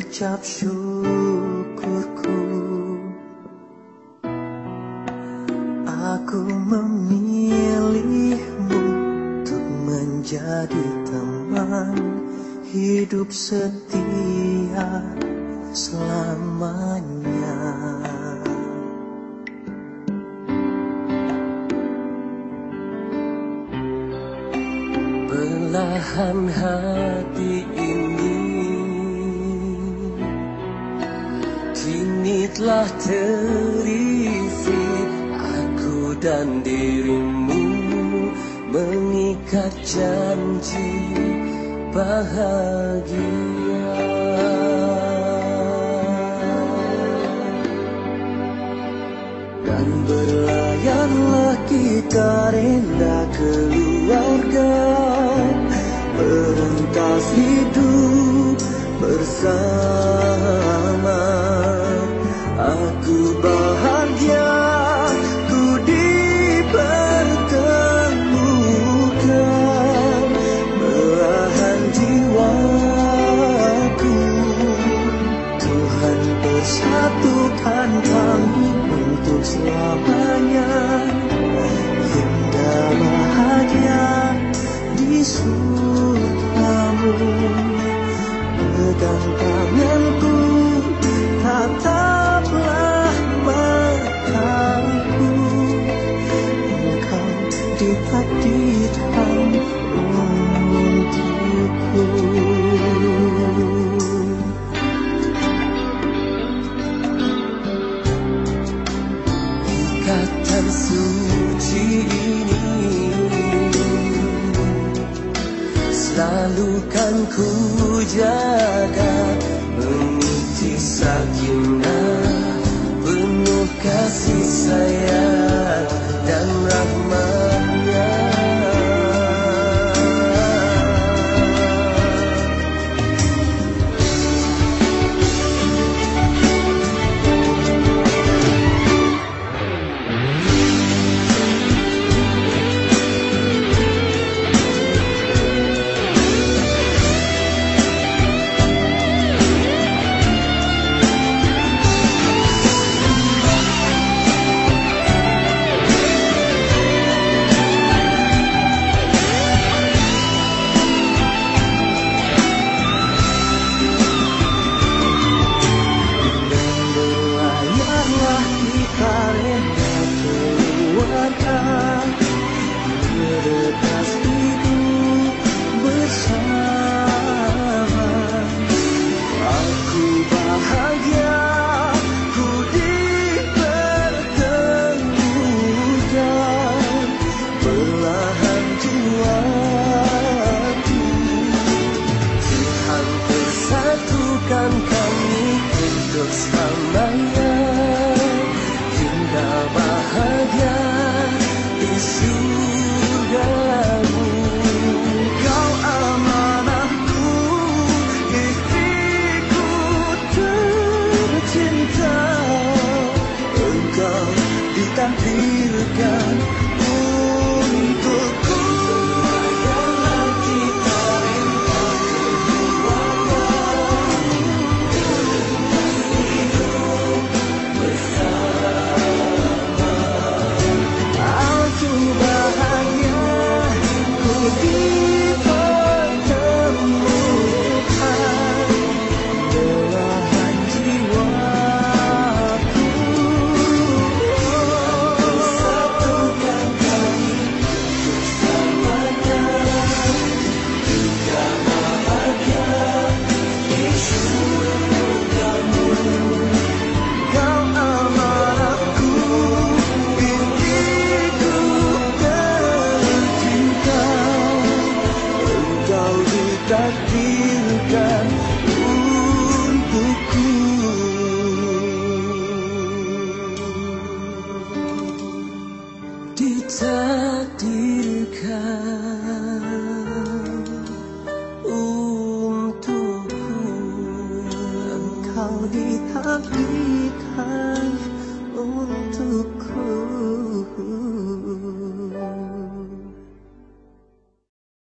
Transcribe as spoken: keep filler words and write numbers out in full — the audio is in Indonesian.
ucap syukurku. Aku memilihmu untuk menjadi teman hidup setia selamanya. Perlahan hati ini kini telah terisi, aku dan dirimu mengikat janji bahagia. Dan berlayarlah kita renda keluarga, merentas hidup bersama. Aku bahagia ku dipertemukan, belahan jiwaku. Tuhan persatukan kami untuk selamanya. Indah bahagia di surgamu. Pegang tanganku, tataplah mataku. Engkau ditakdirkan untukku. Ikatan suci ini selalu kan ku jaga, meniti sakinah, penuh kasih sayang dan rahmatnya. Meretas hidup bersama. Aku bahagia ku dipertemukan, belahan jiwaku. Tuhan persatukan kami untuk selamanya. Indah bahagia di surgamu. Kau amanahku, istriku tercinta. Engkau ditakdirkan untukku. Berlayarlah kita rela keluarga, hidup bersama. Aku bahagia ku dipertemukan, belahan jiwaku. Satukan kami bersamanya. Indah bahagia di surgamu. Kau amanahku, istriku tercinta. Engkau ditakdirkan untukku. Di